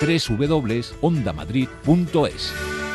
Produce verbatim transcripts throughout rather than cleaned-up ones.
doble u doble u doble u punto onda madrid punto es.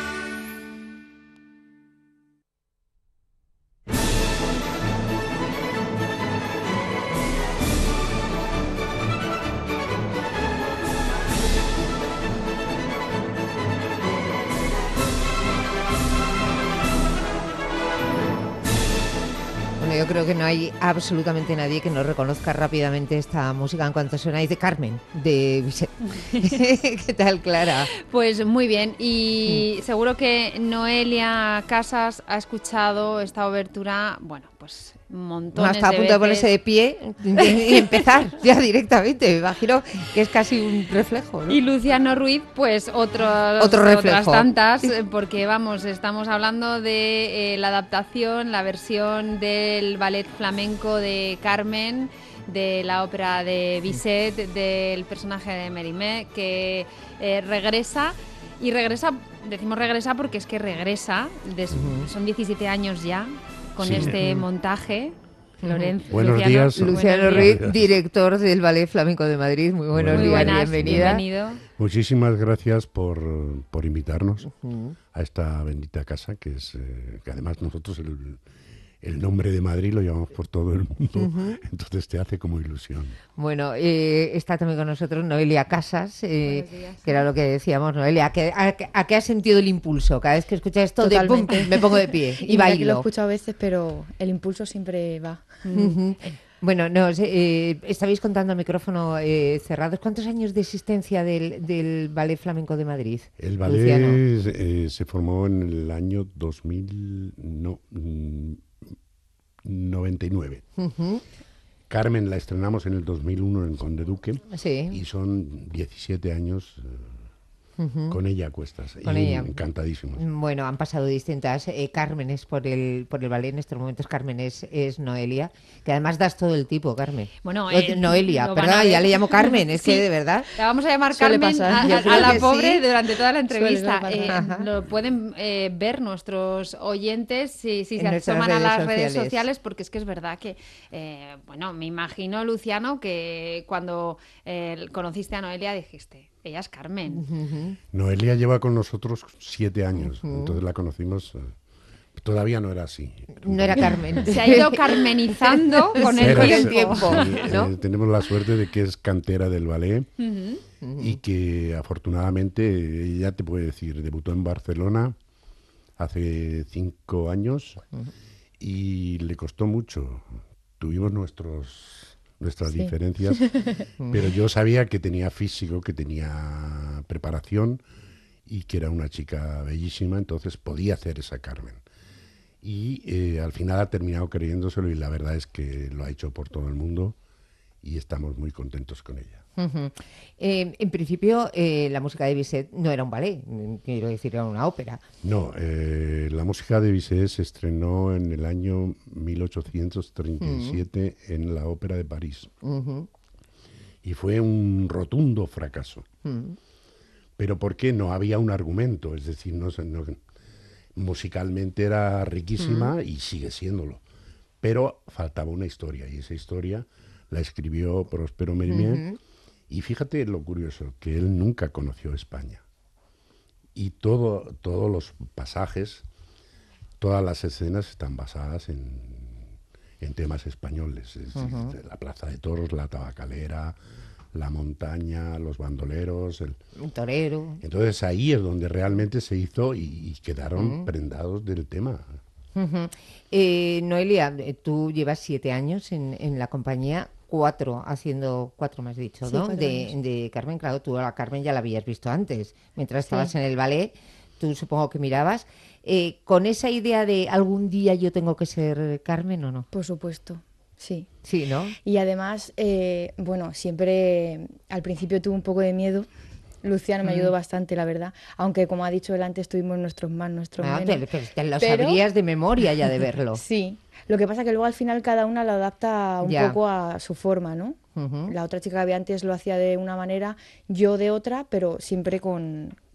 Yo creo que no hay absolutamente nadie que no reconozca rápidamente esta música en cuanto suena. Es de Carmen, de Bizet. ¿Qué tal, Clara? Pues muy bien, y mm. seguro que Noelia Casas ha escuchado esta obertura, bueno, pues montones no, está de a punto veces. de ponerse de pie y empezar ya directamente. Me imagino que es casi un reflejo, ¿no? Y Luciano Ruiz, pues otro, Otro reflejo. otras tantas, porque vamos, estamos hablando de eh, la adaptación, la versión del ballet flamenco de Carmen, de la ópera de Bizet, del personaje de Mérimée, que eh, regresa, y regresa, decimos regresa porque es que regresa, des, uh-huh. son diecisiete años ya, con sí. este montaje. Lorenzo, buenos Luciano, días. Luciano Ruiz, director del Ballet Flamenco de Madrid. Muy buenos Muy días, buenas, bienvenida. Bienvenido. Muchísimas gracias por, por invitarnos uh-huh. a esta bendita casa, que es eh, que además nosotros el, el nombre de Madrid lo llevamos por todo el mundo, uh-huh. entonces te hace como ilusión. Bueno, eh, está también con nosotros Noelia Casas, eh, que era lo que decíamos. Noelia, ¿a qué, a, a qué has sentido el impulso? Cada vez que escuchas esto, de, pum, me pongo de pie y, y bailo. Que lo he escuchado a veces, pero el impulso siempre va. Uh-huh. Bueno, no, eh, estabais contando al micrófono eh, cerrados. ¿Cuántos años de existencia del, del Ballet Flamenco de Madrid? El ballet eh, se formó en el año dos mil noventa y nueve. Uh-huh. Carmen la estrenamos en el dos mil uno en Conde Duque, sí. y son diecisiete años uh, uh-huh. con ella a cuestas. Con y ella. Encantadísimos. Bueno, han pasado distintas eh, Cármenes por el por el ballet. En estos momentos Carmen es, es Noelia, que además das todo el tipo, Carmen. Bueno, eh, Noelia, perdón, ya le llamo Carmen, es sí. que de verdad. La vamos a llamar Carmen a, a, a la pobre sí. durante toda la entrevista. Eh, lo pueden eh, ver nuestros oyentes si, si se asoman a las sociales. redes sociales, porque es que es verdad que, eh, bueno, me imagino, Luciano, que cuando eh, conociste a Noelia dijiste... Ella es Carmen. Uh-huh. Noelia lleva con nosotros siete años, uh-huh. entonces la conocimos, eh, todavía no era así. No era Carmen. Se ha ido carmenizando con el, era, el tiempo. Sí, ¿no? eh, tenemos la suerte de que es cantera del ballet uh-huh. Uh-huh. y que afortunadamente, ella te puede decir, debutó en Barcelona hace cinco años uh-huh. y le costó mucho. Tuvimos nuestros... nuestras sí. diferencias, pero yo sabía que tenía físico, que tenía preparación y que era una chica bellísima, entonces podía hacer esa Carmen. Y eh, al final ha terminado creyéndoselo y la verdad es que lo ha hecho por todo el mundo y estamos muy contentos con ella. Uh-huh. Eh, en principio, eh, la música de Bizet no era un ballet, quiero decir, era una ópera. No, eh, la música de Bizet se estrenó en el año mil ochocientos treinta y siete uh-huh. en la Ópera de París. Uh-huh. Y fue un rotundo fracaso. Uh-huh. ¿Pero por qué? No había un argumento, es decir, no, no, musicalmente era riquísima uh-huh. y sigue siéndolo. Pero faltaba una historia, y esa historia la escribió Prospero Mérimée. Uh-huh. Y fíjate lo curioso, que él nunca conoció España. Y todo, todos los pasajes, todas las escenas están basadas en, en temas españoles. Es uh-huh. decir, la Plaza de Toros, la tabacalera, la montaña, los bandoleros. El, el torero. Entonces ahí es donde realmente se hizo y, y quedaron uh-huh. prendados del tema. Uh-huh. Eh, Noelia, tú llevas siete años en, en la compañía. Cuatro, haciendo cuatro me has dicho, sí, ¿no? De, de Carmen, claro, tú a la Carmen ya la habías visto antes, mientras estabas sí. en el ballet, tú supongo que mirabas. Eh, ¿Con esa idea de algún día yo tengo que ser Carmen o no? Por supuesto, sí. Sí, ¿no? Y además, eh, bueno, siempre al principio tuve un poco de miedo. Luciano me ayudó mm. bastante, la verdad. Aunque, como ha dicho él antes, tuvimos nuestros más, nuestros ah, menos. Te, te lo pero... sabrías de memoria ya de verlo. Sí. Lo que pasa es que luego al final cada una lo adapta un ya. poco a su forma, ¿no? Uh-huh. La otra chica que había antes lo hacía de una manera, yo de otra, pero siempre con,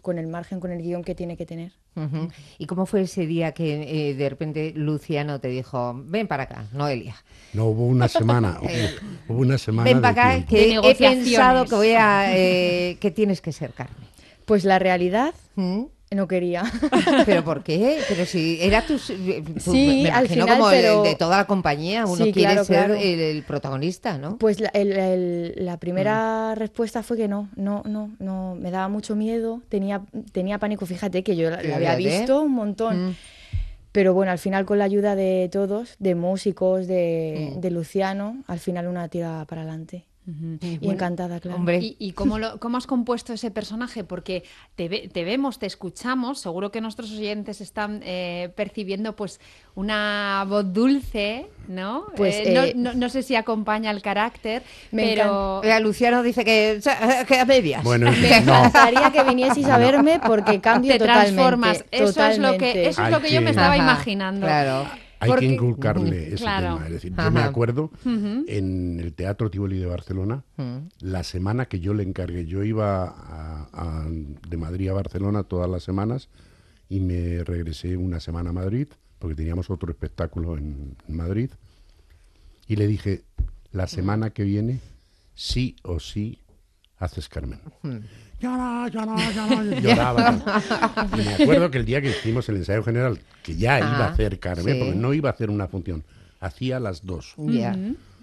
con el margen, con el guión que tiene que tener. Uh-huh. ¿Y cómo fue ese día que eh, de repente Luciano te dijo, ven para acá, Noelia? No, hubo una semana, hubo, hubo una semana ven de para acá, tiempo. que De he negociaciones. pensado que voy a, eh, que tienes que ser Carmen. Pues la realidad ¿Mm? no quería. ¿Pero por qué? Pero si era tu... tu Sí, me al imagino final, como el- pero- el de toda la compañía, uno Sí, quiere claro, ser claro. El, el protagonista, ¿no? Pues la, el- el- la primera respuesta fue que no, no, no, no, me daba mucho miedo, tenía, tenía pánico, fíjate que yo la, la había Fíjate. visto un montón. Mm. Pero bueno, al final con la ayuda de todos, de músicos, de, Mm. de Luciano, al final una tira para adelante. Y Bueno, encantada, claro. hombre. ¿Y, y cómo, lo, cómo has compuesto ese personaje? Porque te, ve- te vemos, te escuchamos, seguro que nuestros oyentes están eh, percibiendo pues una voz dulce, ¿no? Pues, Eh, no, eh, no- no sé si acompaña el carácter, Me pero... Mira, Luciano dice que, que a medias. Bueno, Me no, encantaría que vinieseis a verme porque cambio te totalmente. transformas. Eso es lo que, totalmente. eso es lo Hay que yo me que- estaba Ajá, imaginando. Claro. hay porque- que inculcarle ese Claro. tema. Es decir, Ajá. yo me acuerdo Ujú. en el Teatro Tivoli de Barcelona, Mm. la semana que yo le encargué, yo iba a- a- de Madrid a Barcelona todas las semanas y me regresé una semana a Madrid, porque teníamos otro espectáculo en, en Madrid, y le dije, la semana que viene, sí o sí, haces Carmen. Llora, llora, llora, lloraba. Y me acuerdo que el día que hicimos el ensayo general, que ya Ah, iba a hacer Carmen, sí. porque no iba a hacer una función, hacía las dos. Ya.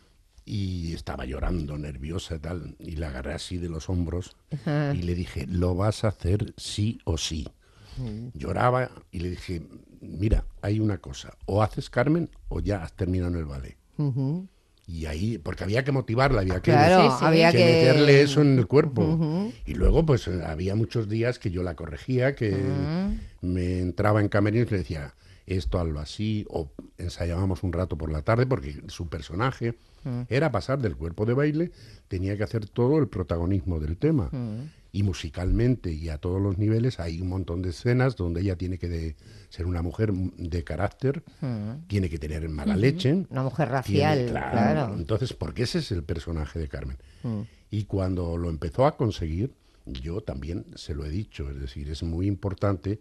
Y estaba llorando, nerviosa y tal, y la agarré así de los hombros Ajá. y le dije, lo vas a hacer sí o sí. Lloraba y le dije, mira, hay una cosa, o haces Carmen o ya has terminado en el ballet. Ujú. Y ahí, porque había que motivarla, había que, Claro, Sí, sí. había que que... meterle eso en el cuerpo. Ujú. Y luego, pues eh, había muchos días que yo la corregía, que me entraba en camerinos y le decía, esto hazlo así, o ensayábamos un rato por la tarde, porque su personaje era pasar del cuerpo de baile, tenía que hacer todo el protagonismo del tema. Y musicalmente y a todos los niveles hay un montón de escenas donde ella tiene que de- ser una mujer de carácter, tiene que tener mala leche. Una mujer tiene- racial, claro. claro. Entonces, porque ese es el personaje de Carmen. Mm. Y cuando lo empezó a conseguir, yo también se lo he dicho, es decir, es muy importante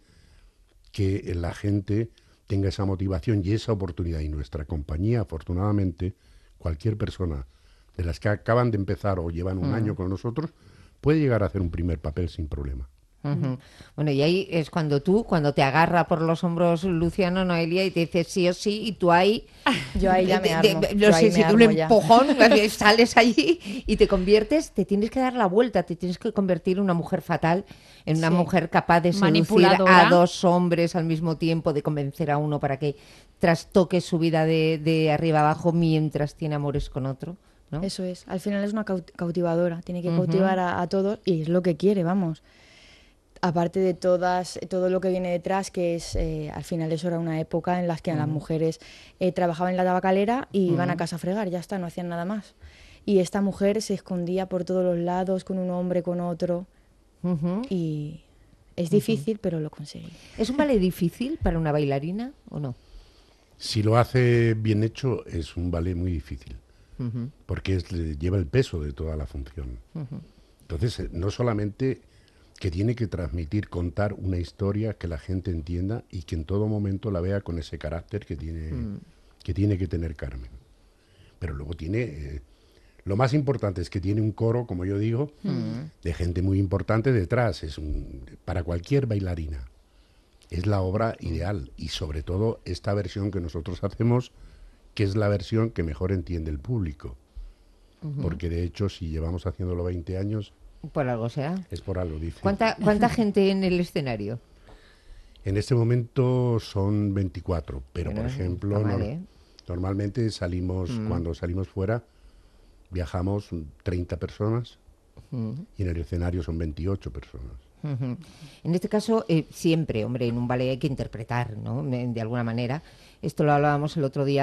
que la gente tenga esa motivación y esa oportunidad. Y nuestra compañía, afortunadamente, cualquier persona de las que acaban de empezar o llevan un año con nosotros, puede llegar a hacer un primer papel sin problema. Ujú. Bueno, y ahí es cuando tú, cuando te agarra por los hombros Luciano, Noelia, y te dice sí o sí, y tú ahí... Yo ahí ya me de- armo. de- yo no ahí sé si me de un armo ya. empujón, sales allí y te conviertes, te tienes que dar la vuelta, te tienes que convertir en una mujer fatal, en una Sí. mujer capaz de seducir Manipuladora. a dos hombres al mismo tiempo, de convencer a uno para que trastoque su vida de, de arriba abajo mientras tiene amores con otro, ¿no? Eso es. Al final es una caut- cautivadora. Tiene que Ujú. cautivar a, a todos y es lo que quiere, vamos. Aparte de todas, todo lo que viene detrás, que es, eh, al final eso era una época en la que las mujeres eh, trabajaban en la tabacalera y iban a casa a fregar, ya está, no hacían nada más. Y esta mujer se escondía por todos los lados, con un hombre, con otro, Ujú. y es difícil, pero lo conseguí. ¿Es un ballet difícil para una bailarina o no? Si lo hace bien hecho, es un ballet muy difícil, Ujú. porque es- le lleva el peso de toda la función. Entonces, eh, no solamente que tiene que transmitir, contar una historia que la gente entienda y que en todo momento la vea con ese carácter que tiene, que, tiene que tener Carmen. Pero luego tiene... eh, lo más importante es que tiene un coro, como yo digo, de gente muy importante detrás. Es un- para cualquier bailarina. Es la obra ideal. Y sobre todo esta versión que nosotros hacemos, que es la versión que mejor entiende el público. Porque de hecho, si llevamos haciéndolo veinte años, Por algo será. es por algo difícil. ¿Cuánta, ¿Cuánta gente en el escenario? En este momento son veinticuatro, pero Bueno, por ejemplo, está mal, nor- ¿eh? normalmente salimos, cuando salimos fuera, viajamos treinta personas y en el escenario son veintiocho personas. Ujú. En este caso, eh, siempre, hombre, en un ballet hay que interpretar, ¿no? Me- De alguna manera. Esto lo hablábamos el otro día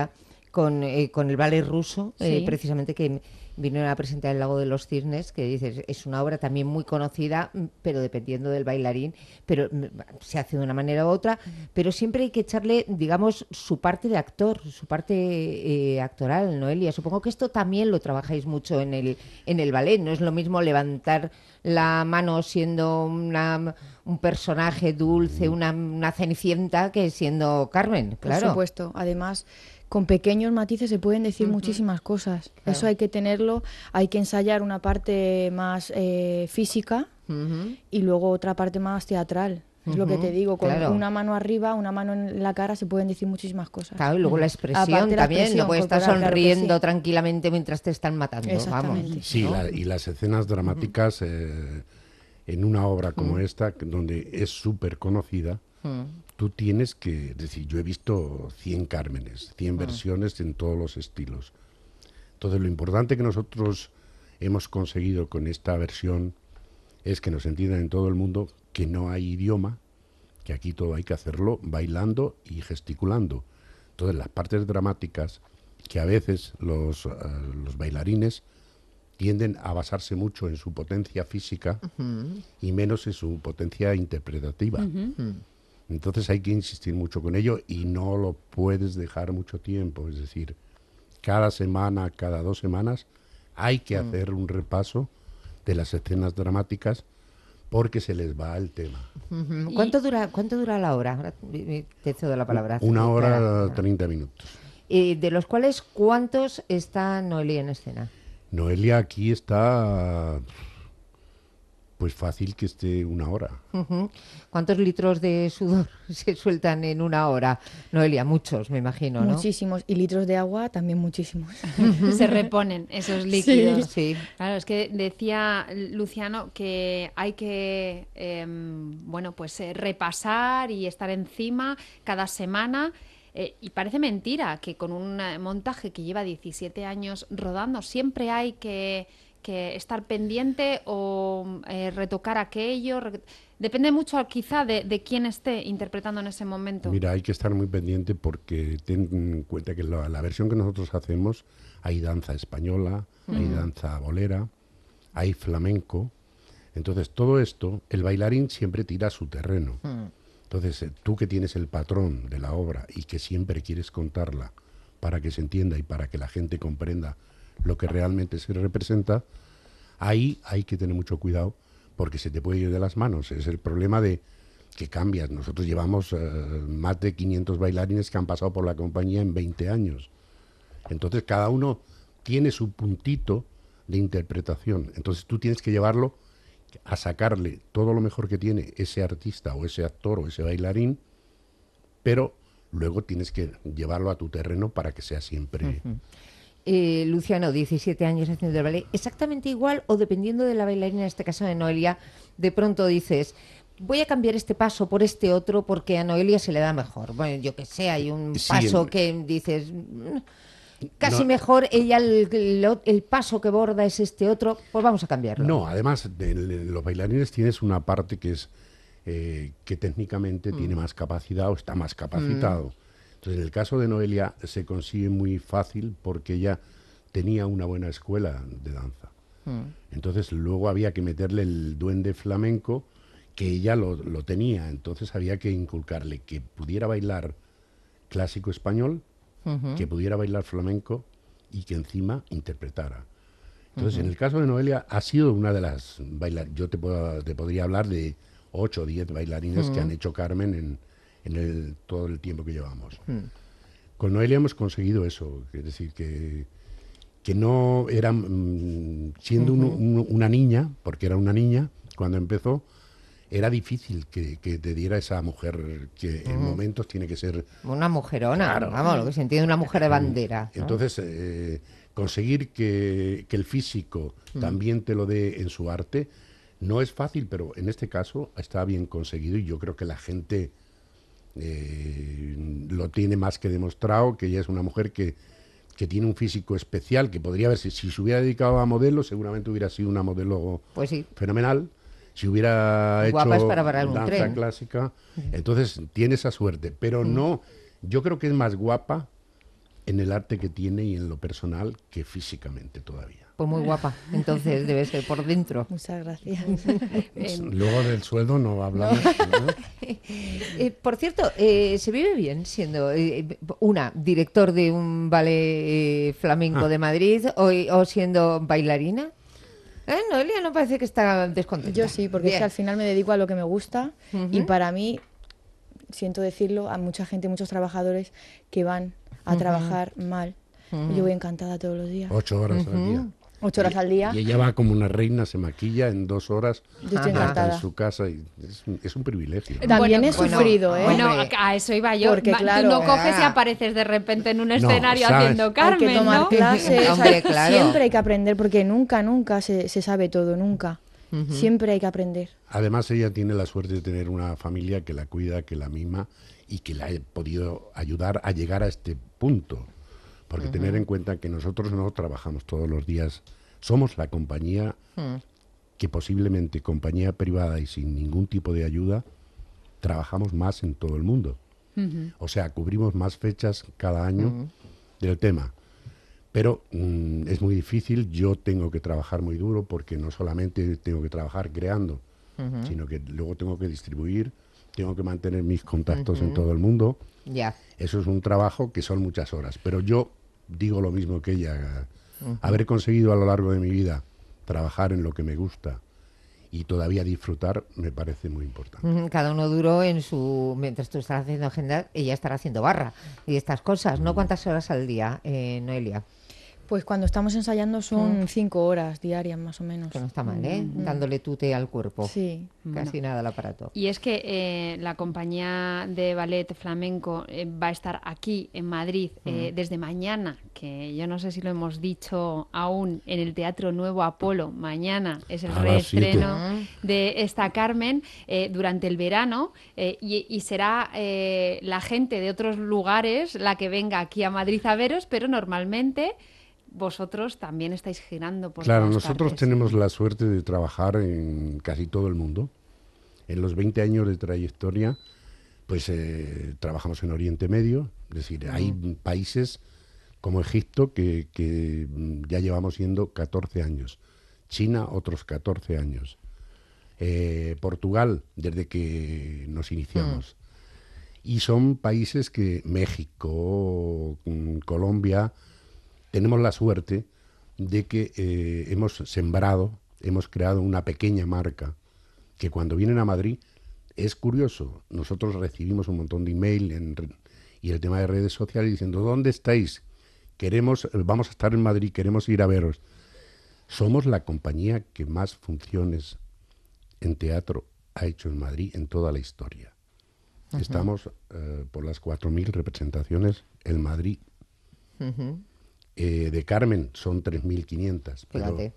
con, eh, con el ballet ruso, eh, Sí. precisamente que vinieron a presentar El lago de los cisnes, que dices, es una obra también muy conocida, mm, pero dependiendo del bailarín, pero mm, se hace de una manera u otra, pero siempre hay que echarle, digamos, su parte de actor, su parte eh, actoral, Noelia. Supongo que esto también lo trabajáis mucho en el, en el ballet, no es lo mismo levantar la mano siendo una, un personaje dulce, una, una cenicienta, que siendo Carmen, claro. Por supuesto. Además, con pequeños matices se pueden decir uh-huh. muchísimas cosas. Claro. Eso hay que tenerlo, hay que ensayar una parte más eh, física uh-huh. y luego otra parte más teatral. Es uh-huh. lo que te digo, con claro. una mano arriba, una mano en la cara se pueden decir muchísimas cosas. Claro, y luego la expresión Aparte la también, expresión no puedes estar corporal, sonriendo claro que sí. tranquilamente mientras te están matando, Exactamente. vamos. Sí, ¿no? la, y las escenas dramáticas eh, en una obra como uh-huh. esta, donde es súper conocida, uh-huh. tú tienes que decir, yo he visto cien Cármenes, cien uh-huh. versiones en todos los estilos. Entonces, lo importante que nosotros hemos conseguido con esta versión es que nos entiendan en todo el mundo que no hay idioma, que aquí todo hay que hacerlo bailando y gesticulando. Entonces, las partes dramáticas, que a veces los, uh, los bailarines tienden a basarse mucho en su potencia física uh-huh. y menos en su potencia interpretativa. Uh-huh. Entonces hay que insistir mucho con ello y no lo puedes dejar mucho tiempo. Es decir, cada semana, cada dos semanas, hay que uh-huh. hacer un repaso de las escenas dramáticas porque se les va el tema. Uh-huh. ¿Cuánto dura, cuánto dura la hora? Ahora te cedo la palabra. Una hora, treinta minutos. Eh, de los cuales, ¿cuántos está Noelia en escena? Noelia aquí está, pues fácil que esté una hora. Uh-huh. ¿Cuántos litros de sudor se sueltan en una hora, Noelia? Muchos, me imagino, ¿no? Muchísimos. Y litros de agua también muchísimos. Se reponen esos líquidos. Sí. Sí. Claro, es que decía Luciano que hay que, eh, bueno, pues eh, repasar y estar encima cada semana. Eh, y parece mentira que con un montaje que lleva diecisiete años rodando siempre hay que, que estar pendiente o eh, retocar aquello. Re... Depende mucho quizá de, de quién esté interpretando en ese momento. Mira, hay que estar muy pendiente porque ten en cuenta que la, la versión que nosotros hacemos hay danza española, mm. hay danza bolera, hay flamenco. Entonces todo esto, el bailarín siempre tira a su terreno. Mm. Entonces, tú que tienes el patrón de la obra y que siempre quieres contarla para que se entienda y para que la gente comprenda lo que realmente se representa, ahí hay que tener mucho cuidado porque se te puede ir de las manos. Es el problema de que cambias. Nosotros llevamos uh, más de quinientos bailarines que han pasado por la compañía en veinte años. Entonces, cada uno tiene su puntito de interpretación. Entonces, tú tienes que llevarlo a sacarle todo lo mejor que tiene ese artista o ese actor o ese bailarín, pero luego tienes que llevarlo a tu terreno para que sea siempre... Uh-huh. Eh, Luciano, diecisiete años haciendo el ballet, ¿exactamente igual o dependiendo de la bailarina, en este caso de Noelia, de pronto dices, voy a cambiar este paso por este otro porque a Noelia se le da mejor? Bueno, yo que sé, hay un sí, paso en... que dices... Casi no, mejor, ella el, el, el paso que borda es este otro, pues vamos a cambiarlo. No, además, de, de los bailarines tienes una parte que es eh, que técnicamente mm. tiene más capacidad o está más capacitado. Mm. Entonces, en el caso de Noelia se consigue muy fácil porque ella tenía una buena escuela de danza. Mm. Entonces, luego había que meterle el duende flamenco que ella lo, lo tenía. Entonces, había que inculcarle que pudiera bailar clásico español, uh-huh. que pudiera bailar flamenco y que encima interpretara. Entonces, uh-huh. en el caso de Noelia, ha sido una de las bailarines. Yo te, puedo, te podría hablar de ocho o diez bailarines uh-huh. que han hecho Carmen en, en el, todo el tiempo que llevamos. Uh-huh. Con Noelia hemos conseguido eso, es decir, que, que no era, mmm, siendo uh-huh. un, un, una niña, porque era una niña cuando empezó, era difícil que, que te diera esa mujer que uh-huh. en momentos tiene que ser... Una mujerona, claro, vamos, lo que se entiende una mujer de bandera, ¿no? Entonces, eh, conseguir que, que el físico uh-huh. también te lo dé en su arte no es fácil, pero en este caso está bien conseguido y yo creo que la gente eh, lo tiene más que demostrado, que ella es una mujer que, que tiene un físico especial, que podría haber, si, si se hubiera dedicado a modelo, seguramente hubiera sido una modelo pues sí. fenomenal. Si hubiera Guapas hecho para parar un danza tren. clásica, entonces tiene esa suerte. Pero mm. no, yo creo que es más guapa en el arte que tiene y en lo personal que físicamente todavía. Pues muy guapa, entonces debe ser por dentro. Muchas gracias. Pues luego del sueldo no hablamos. ¿no? Eh, por cierto, eh, ¿se vive bien siendo eh, una director de un ballet eh, flamenco Ah. de Madrid o, o siendo bailarina? ¿Eh? Noelia no parece que está descontenta. Yo sí, porque es Bien. que al final me dedico a lo que me gusta Ujú. y para mí, siento decirlo, a mucha gente, muchos trabajadores que van a Ujú. trabajar mal. Ujú. Yo voy encantada todos los días. Ocho horas al día. Ocho horas al día. Y ella va como una reina, se maquilla en dos horas. Yo estoy Ajá. ya está encantada. en su casa y es un, es un privilegio. ¿no? También Bueno, he bueno, sufrido, ¿eh? Bueno, Hombre. a eso iba yo. Porque, Va, claro, tú no coges y ah. apareces de repente en un No, escenario ¿sabes? haciendo Carmen, hay que tomar ¿no? clases, Hombre, hay- claro. siempre hay que aprender, porque nunca, nunca se, se sabe todo, nunca. Ujú. Siempre hay que aprender. Además, ella tiene la suerte de tener una familia que la cuida, que la mima y que la ha podido ayudar a llegar a este punto. Porque tener en cuenta que nosotros no trabajamos todos los días, somos la compañía Mm. que posiblemente compañía privada y sin ningún tipo de ayuda, trabajamos más en todo el mundo. Ujú. O sea, cubrimos más fechas cada año del tema. Pero mm, es muy difícil, yo tengo que trabajar muy duro porque no solamente tengo que trabajar creando, Ujú. sino que luego tengo que distribuir, tengo que mantener mis contactos en todo el mundo. Ya. Eso es un trabajo que son muchas horas. Pero yo digo lo mismo que ella. Haber conseguido a lo largo de mi vida trabajar en lo que me gusta y todavía disfrutar me parece muy importante. Ujú, cada uno duro en su... Mientras tú estás haciendo agenda, ella estará haciendo barra y estas cosas. ¿No? ¿Cuántas horas al día, eh, Noelia? Pues cuando estamos ensayando son cinco horas diarias más o menos. Que no está mal, ¿eh? Dándole tute al cuerpo. Sí. Casi nada al aparato. Y es que eh, la compañía de ballet flamenco eh, va a estar aquí en Madrid eh, desde mañana, que yo no sé si lo hemos dicho aún, en el Teatro Nuevo Apolo. Mañana es el A las siete. reestreno de esta Carmen eh, durante el verano eh, y, y será eh, la gente de otros lugares la que venga aquí a Madrid a veros, pero normalmente vosotros también estáis girando por Claro, todas nosotros partes. tenemos la suerte de trabajar en casi todo el mundo. En los veinte años de trayectoria, pues eh, trabajamos en Oriente Medio, es decir, hay países como Egipto que, que mm, ya llevamos yendo catorce años, China otros catorce años, eh, Portugal desde que nos iniciamos. Y son países que México, mm, Colombia, tenemos la suerte de que eh, hemos sembrado, hemos creado una pequeña marca que cuando vienen a Madrid es curioso. Nosotros recibimos un montón de email en re- y el tema de redes sociales diciendo ¿dónde estáis? Queremos, vamos a estar en Madrid, queremos ir a veros. Somos la compañía que más funciones en teatro ha hecho en Madrid en toda la historia. Estamos eh, por las cuatro mil representaciones en Madrid. Ujú. Eh, de Carmen son tres mil quinientas, pero Fíjate.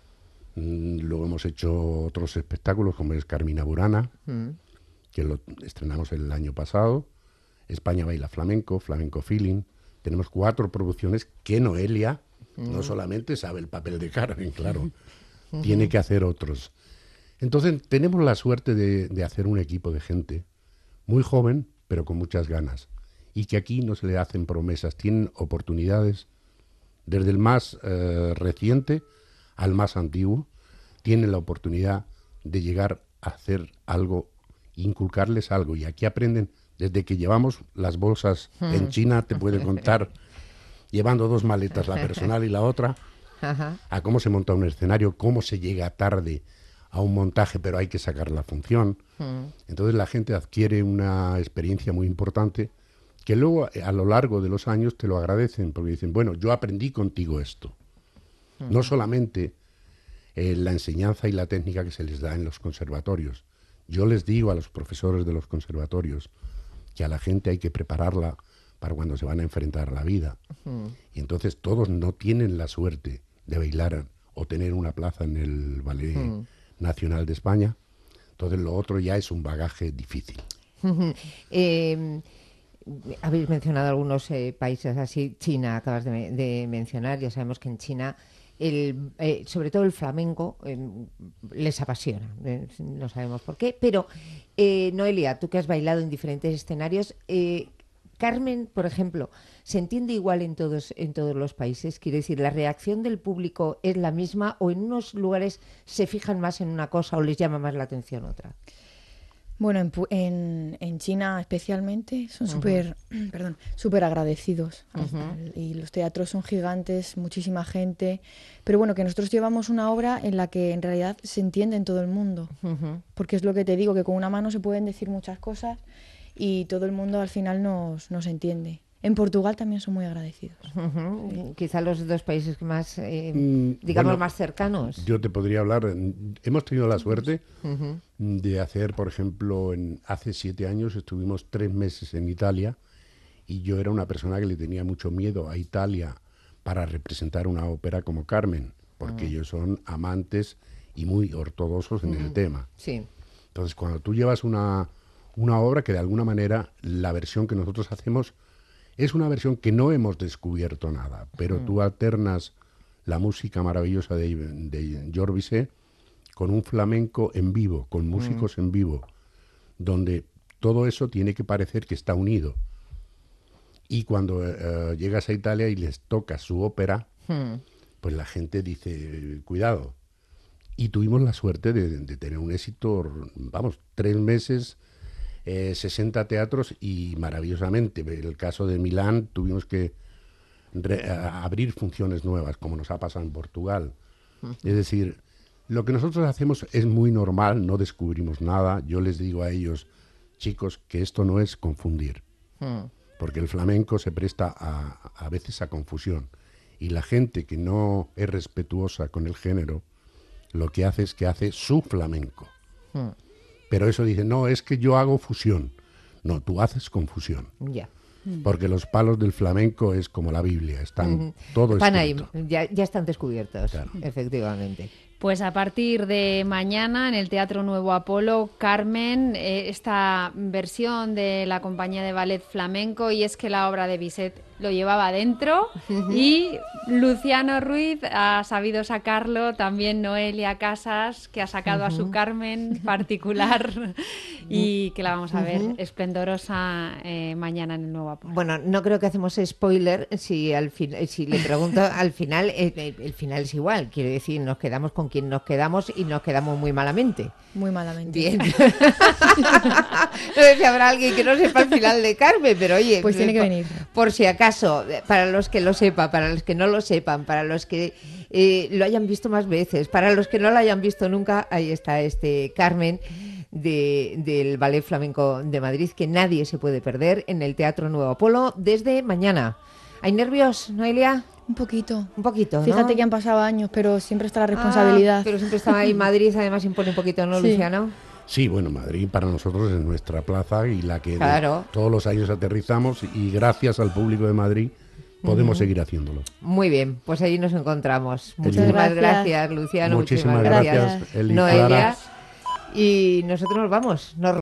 mm, luego hemos hecho otros espectáculos como es Carmina Burana, Mm. que lo estrenamos el año pasado, España Baila Flamenco, Flamenco Feeling. Tenemos cuatro producciones que Noelia no solamente sabe el papel de Carmen, claro, tiene que hacer otros. Entonces tenemos la suerte de, de hacer un equipo de gente muy joven, pero con muchas ganas, y que aquí no se le hacen promesas, tienen oportunidades desde el más eh, reciente al más antiguo, tienen la oportunidad de llegar a hacer algo, inculcarles algo, y aquí aprenden desde que llevamos las bolsas en China, te puede contar, llevando dos maletas, la personal y la otra, Ajá. a cómo se monta un escenario, cómo se llega tarde a un montaje, pero hay que sacar la función. Mm. Entonces la gente adquiere una experiencia muy importante que luego eh, a lo largo de los años te lo agradecen porque dicen, bueno, yo aprendí contigo esto. No solamente eh, la enseñanza y la técnica que se les da en los conservatorios. Yo les digo a los profesores de los conservatorios que a la gente hay que prepararla para cuando se van a enfrentar a la vida. Y entonces todos no tienen la suerte de bailar o tener una plaza en el Ballet Nacional de España. Entonces lo otro ya es un bagaje difícil. Eh, habéis mencionado algunos eh, países así, China acabas de, me- de mencionar, ya sabemos que en China, el, eh, sobre todo el flamenco, eh, les apasiona, eh, no sabemos por qué, pero eh, Noelia, tú que has bailado en diferentes escenarios, eh, Carmen, por ejemplo, ¿se entiende igual en todos, en todos los países? Quiero decir, ¿la reacción del público es la misma o en unos lugares se fijan más en una cosa o les llama más la atención otra? Bueno, en, en, en China especialmente son súper uh-huh. perdón, súper agradecidos. Uh-huh. Y los teatros son gigantes, muchísima gente. Pero bueno, que nosotros llevamos una obra en la que en realidad se entiende en todo el mundo. Uh-huh. Porque es lo que te digo, que con una mano se pueden decir muchas cosas y todo el mundo al final nos, nos entiende. En Portugal también son muy agradecidos. Uh-huh. Sí. Quizá los dos países que más, eh, mm, digamos, bueno, más cercanos. Yo te podría hablar. Hemos tenido la suerte uh-huh. de hacer, por ejemplo, en, hace siete años estuvimos tres meses en Italia y yo era una persona que le tenía mucho miedo a Italia para representar una ópera como Carmen, porque uh-huh. ellos son amantes y muy ortodoxos en uh-huh. el tema. Sí. Entonces, cuando tú llevas una, una obra que de alguna manera la versión que nosotros hacemos es una versión que no hemos descubierto nada, pero mm. tú alternas la música maravillosa de, de Georges Bizet con un flamenco en vivo, con músicos mm. en vivo, donde todo eso tiene que parecer que está unido. Y cuando uh, llegas a Italia y les tocas su ópera, mm. pues la gente dice, cuidado. Y tuvimos la suerte de, de tener un éxito, vamos, tres meses... Eh, sesenta teatros y maravillosamente. En el caso de Milán tuvimos que re- a abrir funciones nuevas, como nos ha pasado en Portugal. Uh-huh. Es decir, lo que nosotros hacemos es muy normal, no descubrimos nada. Yo les digo a ellos, chicos, que esto no es confundir, uh-huh. porque el flamenco se presta a, a veces a confusión. Y la gente que no es respetuosa con el género, lo que hace es que hace su flamenco. Uh-huh. Pero eso dice, no, es que yo hago fusión. No, tú haces confusión. Ya. Porque los palos del flamenco es como la Biblia, están uh-huh. todo Están escrito. ahí, ya, ya están descubiertos, claro. efectivamente. Pues a partir de mañana en el Teatro Nuevo Apolo, Carmen, eh, esta versión de la compañía de ballet flamenco, y es que la obra de Bizet lo llevaba dentro uh-huh. y Luciano Ruiz ha sabido sacarlo, también Noelia Casas, que ha sacado uh-huh. a su Carmen particular y que la vamos a ver uh-huh. esplendorosa eh, mañana en el Nuevo Apolo. Bueno, no creo que hacemos spoiler si al fin, si le pregunto al final, el, el final es igual, quiero decir, nos quedamos con quien nos quedamos y nos quedamos muy malamente. Muy malamente. Bien. No sé si habrá alguien que no sepa el final de Carmen, pero oye, pues tiene que por, venir. Por si acaso, para los que lo sepan, para los que no lo sepan, para los que eh, lo hayan visto más veces, para los que no lo hayan visto nunca, ahí está este Carmen de, del Ballet Flamenco de Madrid, que nadie se puede perder en el Teatro Nuevo Apolo desde mañana. ¿Hay nervios, Noelia? Un poquito. Un poquito, ¿no? Fíjate que han pasado años, pero siempre está la responsabilidad. Ah, pero siempre estaba ahí Madrid, además impone un poquito, ¿no, sí. Luciano? Sí, bueno, Madrid para nosotros es nuestra plaza y la que claro. todos los años aterrizamos y gracias al público de Madrid podemos uh-huh. seguir haciéndolo. Muy bien, pues allí nos encontramos. Muchísimas gracias, gracias Luciano. Muchísimas, muchísimas gracias, gracias Eli, Noelia. Y nosotros nos vamos. Nos